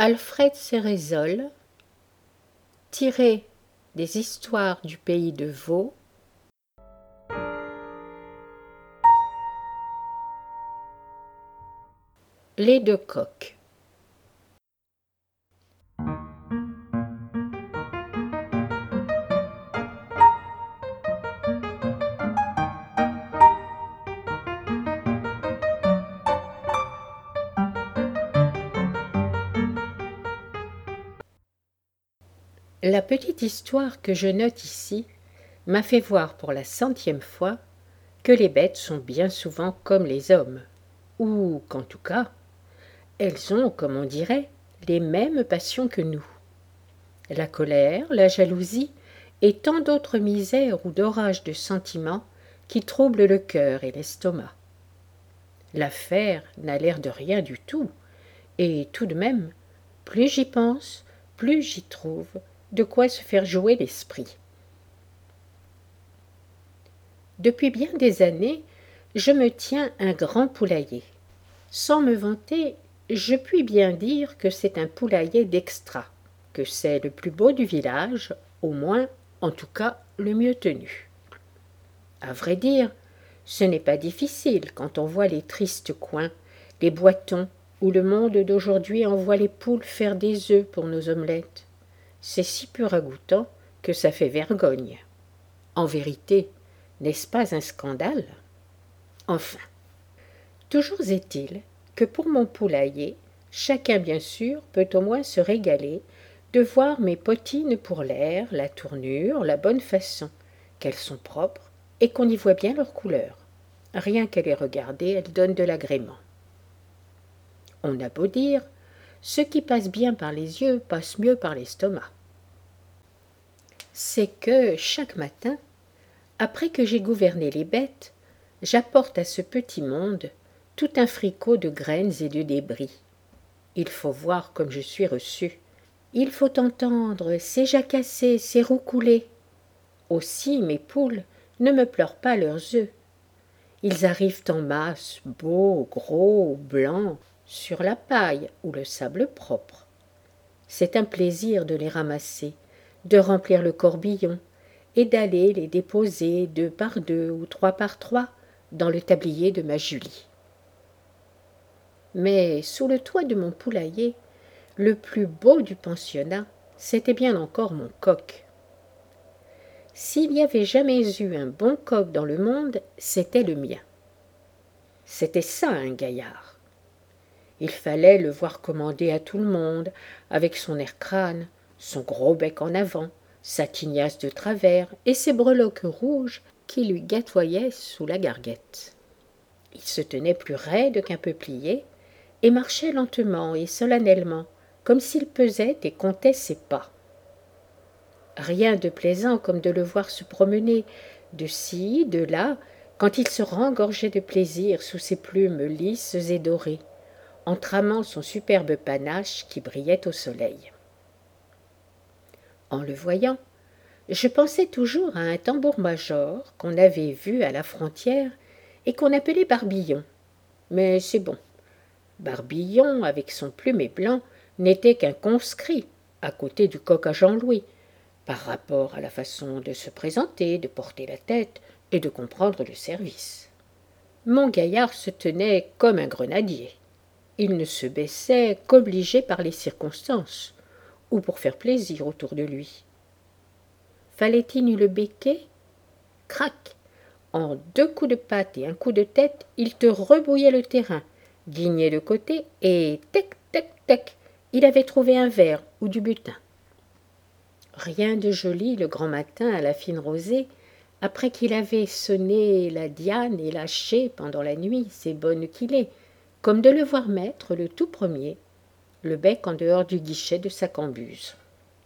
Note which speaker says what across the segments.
Speaker 1: Alfred Cérézole, tiré des histoires du pays de Vaud, les deux coqs. La petite histoire que je note ici m'a fait voir pour la 100e fois que les bêtes sont bien souvent comme les hommes, ou qu'en tout cas, elles ont, comme on dirait, les mêmes passions que nous. La colère, la jalousie et tant d'autres misères ou d'orages de sentiments qui troublent le cœur et l'estomac. L'affaire n'a l'air de rien du tout, et tout de même, plus j'y pense, plus j'y trouve de quoi se faire jouer l'esprit. Depuis bien des années, je me tiens un grand poulailler. Sans me vanter, je puis bien dire que c'est un poulailler d'extra, que c'est le plus beau du village, au moins, en tout cas, le mieux tenu. À vrai dire, ce n'est pas difficile quand on voit les tristes coins, les boîtons, où le monde d'aujourd'hui envoie les poules faire des œufs pour nos omelettes. C'est si peu ragoûtant que ça fait vergogne. En vérité, n'est-ce pas un scandale? Enfin, toujours est-il que pour mon poulailler, chacun bien sûr peut au moins se régaler de voir mes potines pour l'air, la tournure, la bonne façon, qu'elles sont propres et qu'on y voit bien leur couleur. Rien qu'à les regarder, elles donnent de l'agrément. On a beau dire, ce qui passe bien par les yeux passe mieux par l'estomac. C'est que, chaque matin, après que j'ai gouverné les bêtes, j'apporte à ce petit monde tout un fricot de graines et de débris. Il faut voir comme je suis reçue. Il faut entendre ces jacassés, ces roucoulés. Aussi, mes poules ne me pleurent pas leurs œufs. Ils arrivent en masse, beaux, gros, blancs, sur la paille ou le sable propre. C'est un plaisir de les ramasser, de remplir le corbillon et d'aller les déposer 2 par 2 ou 3 par 3 dans le tablier de ma Julie. Mais sous le toit de mon poulailler, le plus beau du pensionnat, c'était bien encore mon coq. S'il y avait jamais eu un bon coq dans le monde, c'était le mien. C'était ça un gaillard. Il fallait le voir commander à tout le monde, avec son air crâne, son gros bec en avant, sa tignasse de travers et ses breloques rouges qui lui gatoyaient sous la garguette. Il se tenait plus raide qu'un peuplier et marchait lentement et solennellement, comme s'il pesait et comptait ses pas. Rien de plaisant comme de le voir se promener de ci, de là, quand il se rengorgeait de plaisir sous ses plumes lisses et dorées, en tramant son superbe panache qui brillait au soleil. En le voyant, je pensais toujours à un tambour-major qu'on avait vu à la frontière et qu'on appelait Barbillon. Mais c'est bon. Barbillon, avec son plumet blanc, n'était qu'un conscrit à côté du coq à Jean-Louis, par rapport à la façon de se présenter, de porter la tête et de comprendre le service. Mon gaillard se tenait comme un grenadier. Il ne se baissait qu'obligé par les circonstances, ou pour faire plaisir autour de lui. Fallait-il le becquer? Crac! En 2 coups de patte et un coup de tête, il te rebrouillait le terrain, guignait de côté et tec, tec, tec, il avait trouvé un ver ou du butin. Rien de joli le grand matin à la fine rosée, après qu'il avait sonné la diane et lâché pendant la nuit, c'est bonne qu'il est, comme de le voir mettre le tout premier, le bec en dehors du guichet de sa cambuse.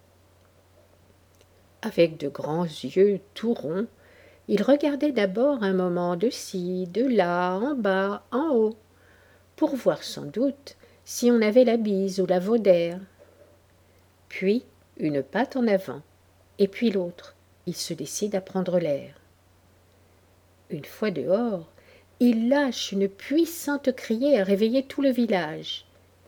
Speaker 1: Avec de grands yeux tout ronds, il regardait d'abord un moment de ci, de là, en bas, en haut, pour voir sans doute si on avait la bise ou la vaudère. Puis une patte en avant, et puis l'autre, il se décide à prendre l'air. Une fois dehors, il lâche une puissante criée à réveiller tout le village.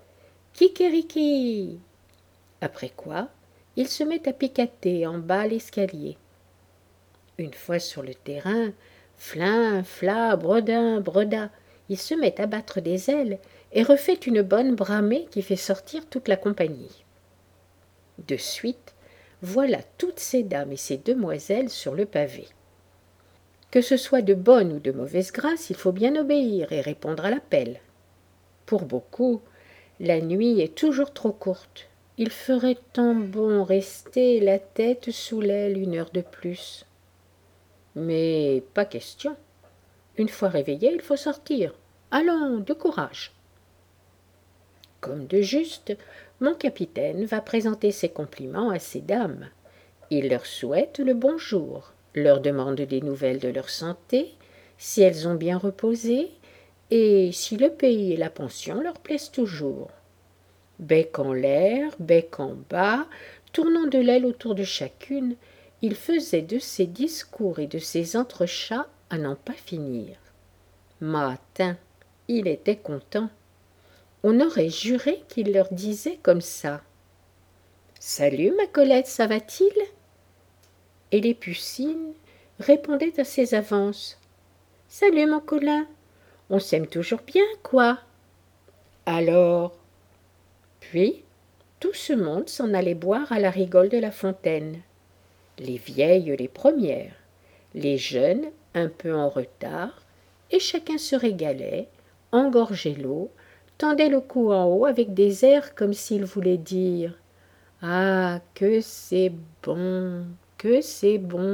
Speaker 1: Kikériki. Après quoi, il se met à piquater en bas l'escalier. Une fois sur le terrain, flin, fla, bredin, breda, il se met à battre des ailes et refait une bonne bramée qui fait sortir toute la compagnie. De suite, voilà toutes ces dames et ces demoiselles sur le pavé. Que ce soit de bonne ou de mauvaise grâce, il faut bien obéir et répondre à l'appel. Pour beaucoup, la nuit est toujours trop courte. Il ferait tant bon rester la tête sous l'aile 1 heure de plus. Mais pas question. Une fois réveillé, il faut sortir. Allons, de courage. Comme de juste, mon capitaine va présenter ses compliments à ces dames. Il leur souhaite le bonjour, leur demande des nouvelles de leur santé, si elles ont bien reposé, et si le pays et la pension leur plaisent toujours. Bec en l'air, bec en bas, tournant de l'aile autour de chacune, il faisait de ses discours et de ses entrechats à n'en pas finir. Matin, il était content. On aurait juré qu'il leur disait comme ça. « Salut, ma Colette, ça va-t-il » Et les pucines répondaient à ses avances. « Salut, mon Colin, on s'aime toujours bien, quoi ?» Alors, puis, tout ce monde s'en allait boire à la rigole de la fontaine. Les vieilles les premières, les jeunes un peu en retard, et chacun se régalait, engorgeait l'eau, tendait le cou en haut avec des airs comme s'il voulait dire « Ah, que c'est bon, que c'est bon !»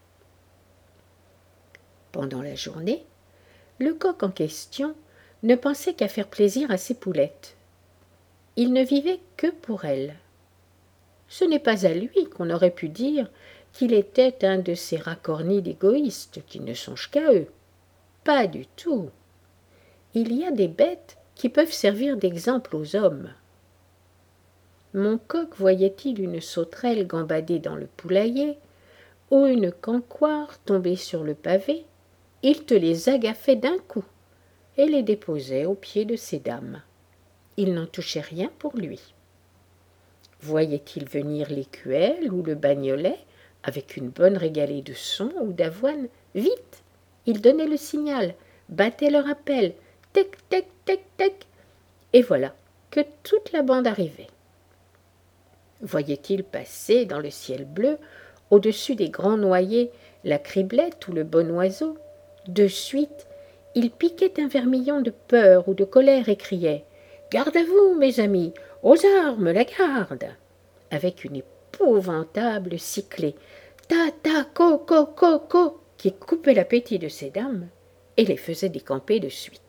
Speaker 1: Pendant la journée, le coq en question ne pensait qu'à faire plaisir à ses poulettes. Il ne vivait que pour elles. Ce n'est pas à lui qu'on aurait pu dire qu'il était un de ces racornis d'égoïstes qui ne songent qu'à eux. Pas du tout. Il y a des bêtes qui peuvent servir d'exemple aux hommes. Mon coq voyait-il une sauterelle gambader dans le poulailler ou une cancoire tomber sur le pavé, il te les agaçait d'un coup et les déposait aux pieds de ces dames. Il n'en touchait rien pour lui. Voyait-il venir l'écuelle ou le bagnolet avec une bonne régalée de son ou d'avoine, vite, il donnait le signal, battait leur appel, tec, tec, tec, tec, et voilà que toute la bande arrivait. Voyait-il passer dans le ciel bleu, au-dessus des grands noyers, la criblette ou le bon oiseau, de suite, il piquait un vermillon de peur ou de colère et criait « Garde à vous, mes amis, aux armes, la garde !» avec une épouvantable sifflée « Ta, ta, co, co, co, co !» qui coupait l'appétit de ces dames et les faisait décamper de suite.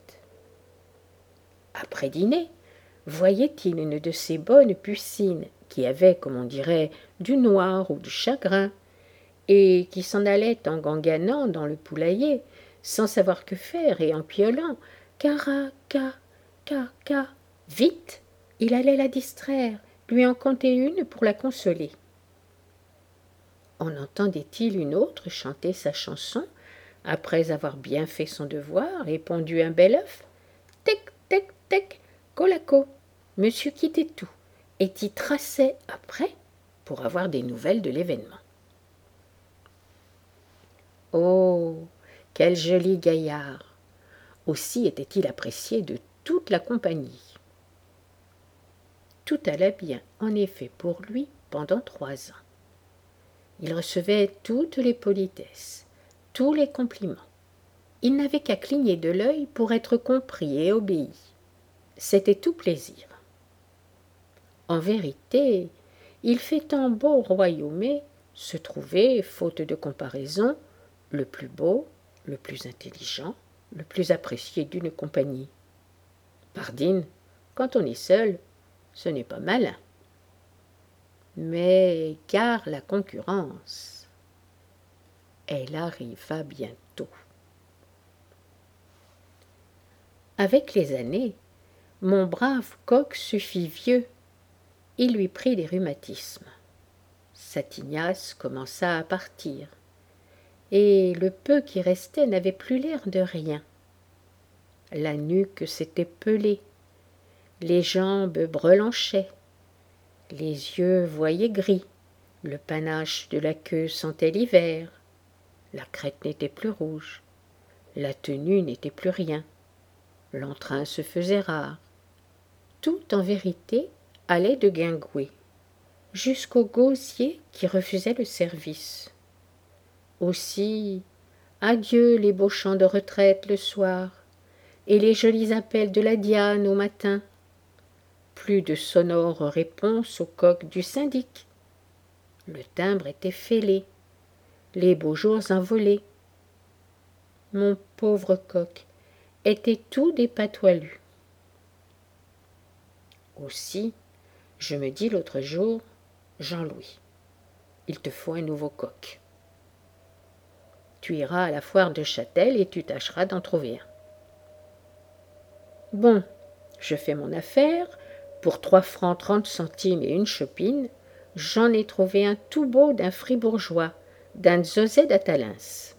Speaker 1: Après dîner, voyait-il une de ces bonnes pucines qui avait, comme on dirait, du noir ou du chagrin, et qui s'en allait en ganganant dans le poulailler, sans savoir que faire et en piaulant « Cara, ca, ca, ca !» Vite, il allait la distraire, lui en conter une pour la consoler. En entendait-il une autre chanter sa chanson, après avoir bien fait son devoir et pondu un bel œuf? Tec, tec, tec, colaco, monsieur quittait tout et t'y traçait après pour avoir des nouvelles de l'événement. Oh, quel joli gaillard! Aussi était-il apprécié de toute la compagnie. Tout allait bien, en effet, pour lui pendant 3 ans. Il recevait toutes les politesses, tous les compliments. Il n'avait qu'à cligner de l'œil pour être compris et obéi. C'était tout plaisir. En vérité, il fait un beau royaume se trouver, faute de comparaison, le plus beau, le plus intelligent, le plus apprécié d'une compagnie. Pardine, quand on est seul, ce n'est pas malin. Mais car la concurrence, elle arriva bientôt. Avec les années, mon brave coq se fit vieux. Il lui prit des rhumatismes. Sa tignasse commença à partir, et le peu qui restait n'avait plus l'air de rien. La nuque s'était pelée, les jambes brelanchaient, les yeux voyaient gris, le panache de la queue sentait l'hiver, la crête n'était plus rouge, la tenue n'était plus rien, l'entrain se faisait rare. Tout, en vérité, allait de guingouet, jusqu'au gosier qui refusait le service. Aussi, adieu les beaux chants de retraite le soir, et les jolis appels de la Diane au matin. Plus de sonores réponses au coq du syndic. Le timbre était fêlé, les beaux jours envolés. Mon pauvre coq était tout dépatoilu. Aussi, je me dis l'autre jour, Jean-Louis, il te faut un nouveau coq. Tu iras à la foire de Châtel et tu tâcheras d'en trouver un. Bon, je fais mon affaire, pour 3 francs 30 centimes et une chopine, j'en ai trouvé un tout beau d'un fribourgeois, d'un Zozé d'Atalins.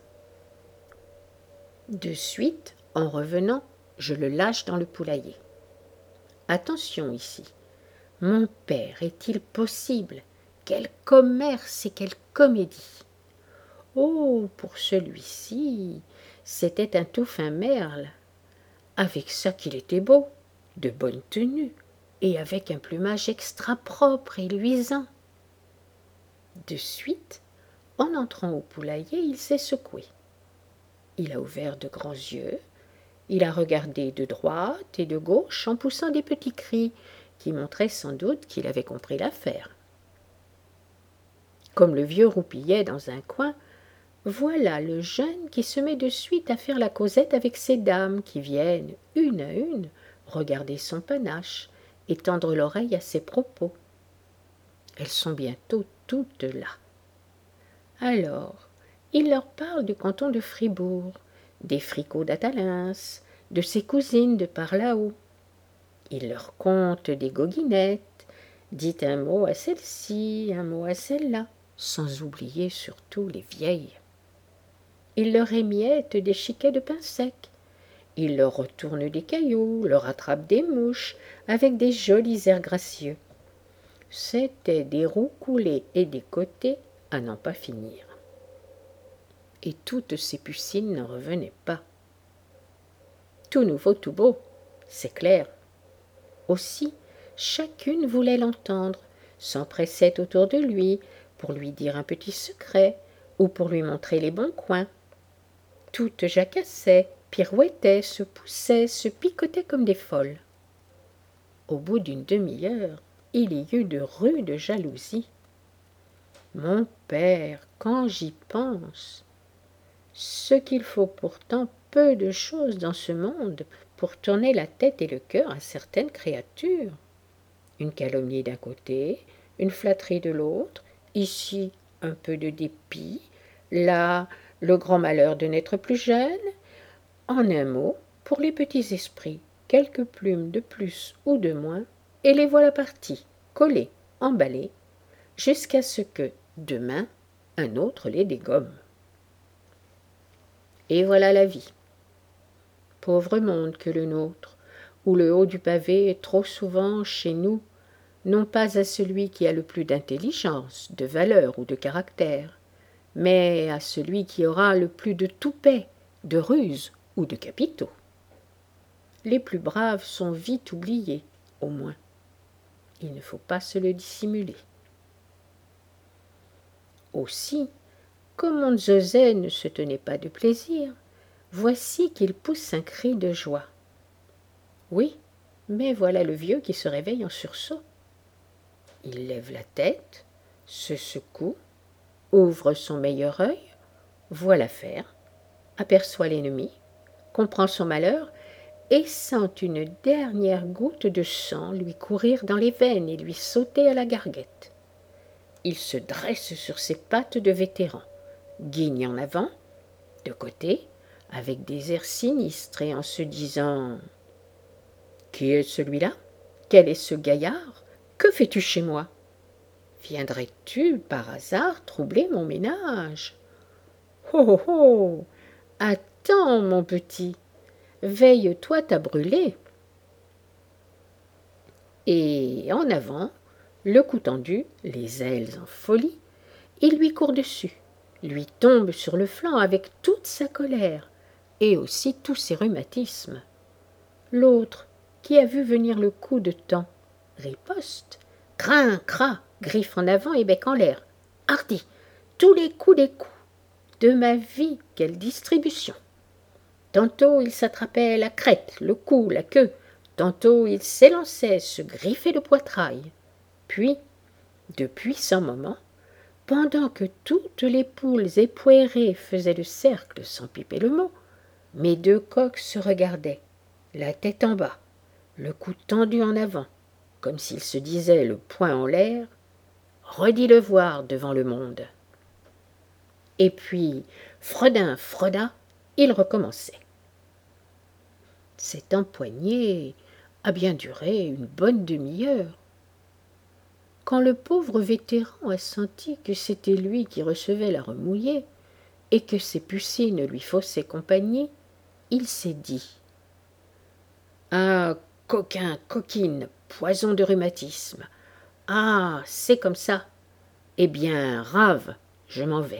Speaker 1: De suite, en revenant, je le lâche dans le poulailler. Attention ici, mon père, est-il possible? Quel commerce et quelle comédie! Oh, pour celui-ci, c'était un tout fin merle. Avec ça qu'il était beau, de bonne tenue, et avec un plumage extra propre et luisant. De suite, en entrant au poulailler, il s'est secoué. Il a ouvert de grands yeux, il a regardé de droite et de gauche en poussant des petits cris qui montraient sans doute qu'il avait compris l'affaire. Comme le vieux roupillait dans un coin, voilà le jeune qui se met de suite à faire la causette avec ces dames qui viennent, une à une, regarder son panache et tendre l'oreille à ses propos. Elles sont bientôt toutes là. Alors, il leur parle du canton de Fribourg, des fricots d'Atalins, de ses cousines de par là-haut. Il leur conte des goguinettes, dit un mot à celle-ci, un mot à celle-là, sans oublier surtout les vieilles. Il leur émiette des chiquets de pain sec. Il leur retourne des cailloux, leur attrape des mouches, avec des jolis airs gracieux. C'étaient des roucoulés et des côtés à n'en pas finir. Et toutes ces pucines n'en revenaient pas. Tout nouveau, tout beau, c'est clair. Aussi, chacune voulait l'entendre, s'empressait autour de lui pour lui dire un petit secret ou pour lui montrer les bons coins. Toutes jacassaient, pirouettaient, se poussaient, se picotaient comme des folles. Au bout d'une demi-heure, il y eut de rudes jalousies. Mon père, quand j'y pense, ce qu'il faut pourtant peu de choses dans ce monde pour tourner la tête et le cœur à certaines créatures. Une calomnie d'un côté, une flatterie de l'autre, ici un peu de dépit, là le grand malheur de n'être plus jeune. En un mot, pour les petits esprits, quelques plumes de plus ou de moins, et les voilà partis, collés, emballés, jusqu'à ce que, demain, un autre les dégomme. Et voilà la vie. Pauvre monde que le nôtre, où le haut du pavé est trop souvent, chez nous, non pas à celui qui a le plus d'intelligence, de valeur ou de caractère, mais à celui qui aura le plus de toupet, de ruse ou de capitaux. Les plus braves sont vite oubliés, au moins. Il ne faut pas se le dissimuler. Aussi, comme mon Zozé ne se tenait pas de plaisir, voici qu'il pousse un cri de joie. Oui, mais voilà le vieux qui se réveille en sursaut. Il lève la tête, se secoue, ouvre son meilleur œil, voit l'affaire, aperçoit l'ennemi, comprend son malheur et sent une dernière goutte de sang lui courir dans les veines et lui sauter à la garguette. Il se dresse sur ses pattes de vétéran, guigne en avant, de côté, avec des airs sinistres et en se disant « Qui est celui-là? Quel est ce gaillard? Que fais-tu chez moi? Viendrais-tu, par hasard, troubler mon ménage? Oh, oh, oh! Attends, mon petit, veille-toi à brûler. » et en avant, le cou tendu, les ailes en folie, il lui court dessus, lui tombe sur le flanc avec toute sa colère et aussi tous ses rhumatismes. L'autre, qui a vu venir le coup de temps, riposte, crin, cra, griffe en avant et bec en l'air. Hardi, tous les coups des coups. De ma vie, quelle distribution! Tantôt il s'attrapait la crête, le cou, la queue, tantôt il s'élançait, se griffait le poitrail. Puis, de puissants moments, pendant que toutes les poules époirées faisaient le cercle sans piper le mot, mes deux coqs se regardaient, la tête en bas, le cou tendu en avant, comme s'ils se disaient le poing en l'air, redis-le voir devant le monde. Et puis, Fredin, Freda, il recommençait. Cette empoignée a bien duré une bonne demi-heure. Quand le pauvre vétéran a senti que c'était lui qui recevait la remouillée et que ses pucines lui faussaient compagnie, il s'est dit « Ah, coquin, coquine, poison de rhumatisme. Ah, c'est comme ça. Eh bien, rave, je m'en vais. »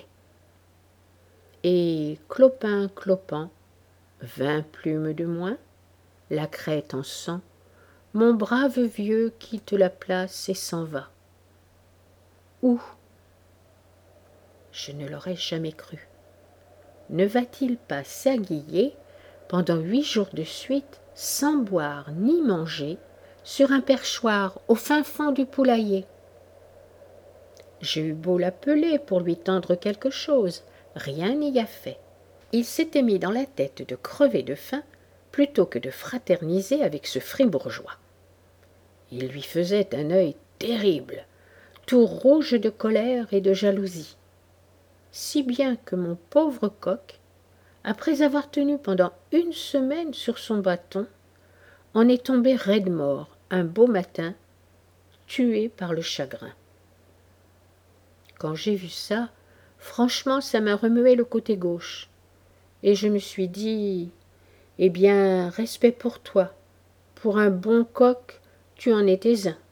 Speaker 1: Et clopin, clopant, 20 plumes de moins, la crête en sang, mon brave vieux quitte la place et s'en va. Où? Je ne l'aurais jamais cru. Ne va-t-il pas s'aguiller pendant 8 jours de suite, sans boire ni manger, sur un perchoir au fin fond du poulailler? J'ai eu beau l'appeler pour lui tendre quelque chose, rien n'y a fait. Il s'était mis dans la tête de crever de faim plutôt que de fraterniser avec ce fribourgeois. Il lui faisait un œil terrible, tout rouge de colère et de jalousie, si bien que mon pauvre coq, après avoir tenu pendant 1 semaine sur son bâton, en est tombé raide mort un beau matin, tué par le chagrin. Quand j'ai vu ça, franchement, ça m'a remué le côté gauche, et je me suis dit, eh bien, respect pour toi, pour un bon coq, tu en étais un.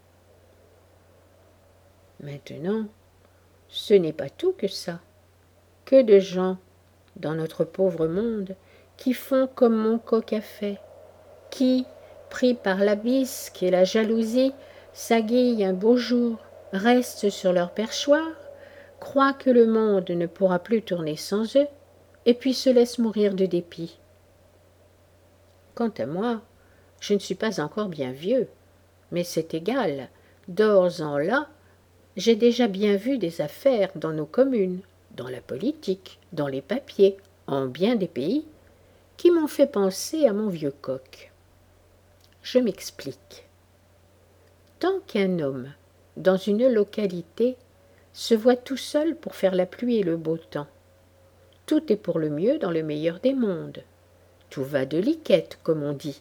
Speaker 1: Maintenant, ce n'est pas tout que ça. Que de gens, dans notre pauvre monde, qui font comme mon coq a fait, qui, pris par la bisque et la jalousie, s'aguillent un beau jour, restent sur leur perchoir, croient que le monde ne pourra plus tourner sans eux, et puis se laissent mourir de dépit. Quant à moi, je ne suis pas encore bien vieux, mais c'est égal, d'ores en là, j'ai déjà bien vu des affaires dans nos communes, dans la politique, dans les papiers, en bien des pays, qui m'ont fait penser à mon vieux coq. Je m'explique. Tant qu'un homme, dans une localité, se voit tout seul pour faire la pluie et le beau temps, tout est pour le mieux dans le meilleur des mondes. Tout va de liquette, comme on dit.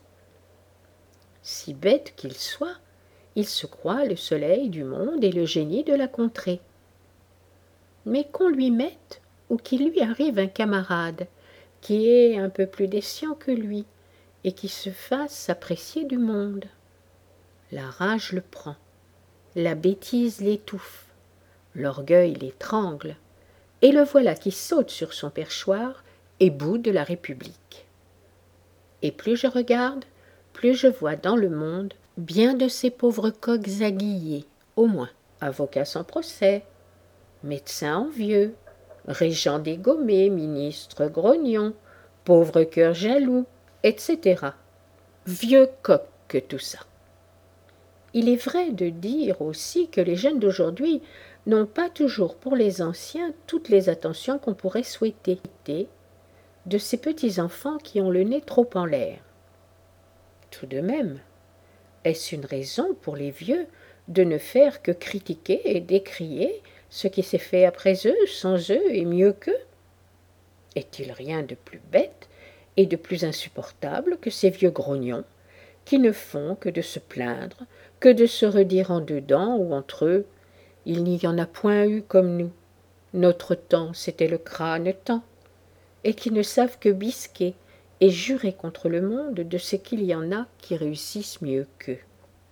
Speaker 1: Si bête qu'il soit, il se croit le soleil du monde et le génie de la contrée. Mais qu'on lui mette ou qu'il lui arrive un camarade qui est un peu plus décient que lui et qui se fasse apprécier du monde. La rage le prend, la bêtise l'étouffe, l'orgueil l'étrangle, et le voilà qui saute sur son perchoir et boude la République. Et plus je regarde, plus je vois dans le monde bien de ces pauvres coqs aguillés, au moins, avocats sans procès, médecins envieux, régents dégommés, ministres grognons, pauvres cœurs jaloux, etc. Vieux coqs que tout ça. Il est vrai de dire aussi que les jeunes d'aujourd'hui n'ont pas toujours pour les anciens toutes les attentions qu'on pourrait souhaiter de ces petits enfants qui ont le nez trop en l'air. Tout de même, est-ce une raison pour les vieux de ne faire que critiquer et décrier ce qui s'est fait après eux, sans eux et mieux qu'eux? Est-il rien de plus bête et de plus insupportable que ces vieux grognons qui ne font que de se plaindre, que de se redire en dedans ou entre eux « Il n'y en a point eu comme nous, notre temps c'était le crâne-temps » et qui ne savent que bisquer et jurer contre le monde de ce qu'il y en a qui réussissent mieux qu'eux.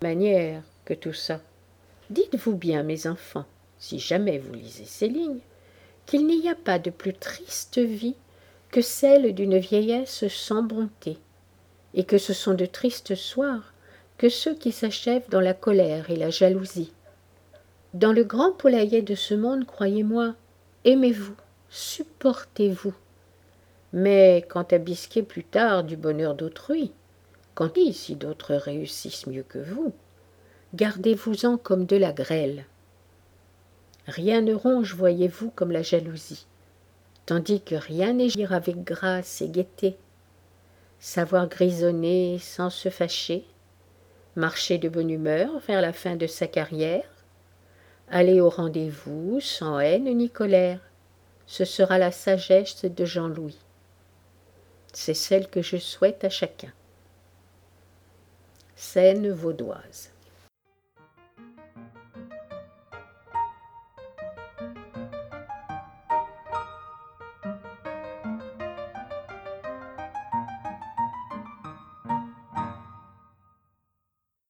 Speaker 1: manière que tout ça. Dites-vous bien, mes enfants, si jamais vous lisez ces lignes, qu'il n'y a pas de plus triste vie que celle d'une vieillesse sans bonté, et que ce sont de tristes soirs que ceux qui s'achèvent dans la colère et la jalousie. Dans le grand poulailler de ce monde, croyez-moi, aimez-vous, supportez-vous. Mais quant à bisquer plus tard du bonheur d'autrui, quand si d'autres réussissent mieux que vous, gardez-vous-en comme de la grêle. Rien ne ronge, voyez-vous, comme la jalousie, tandis que rien n'agir avec grâce et gaieté. Savoir grisonner sans se fâcher, marcher de bonne humeur vers la fin de sa carrière, aller au rendez-vous sans haine ni colère, ce sera la sagesse de Jean-Louis. C'est celle que je souhaite à chacun. Seine vaudoise.